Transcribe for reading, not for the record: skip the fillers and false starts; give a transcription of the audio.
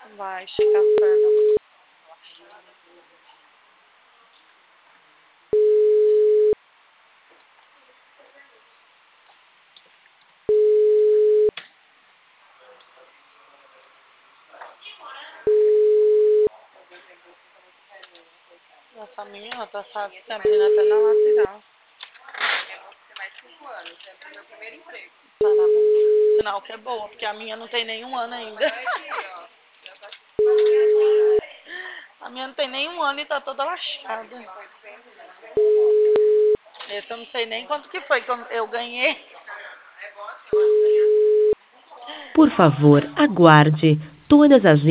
Vai, esticar as pernas. Essa menina tá se abrindo até na lateral. Tem mais 5 anos, é o meu primeiro emprego. Parabéns. Sinal que é boa, porque a minha não tem nenhum ano ainda. Aqui, ó. Já tá A minha não tem nenhum ano e tá toda lascada. Esse eu não sei nem quanto que foi que eu ganhei. É bom assim, eu acho que Por favor, aguarde. Todas as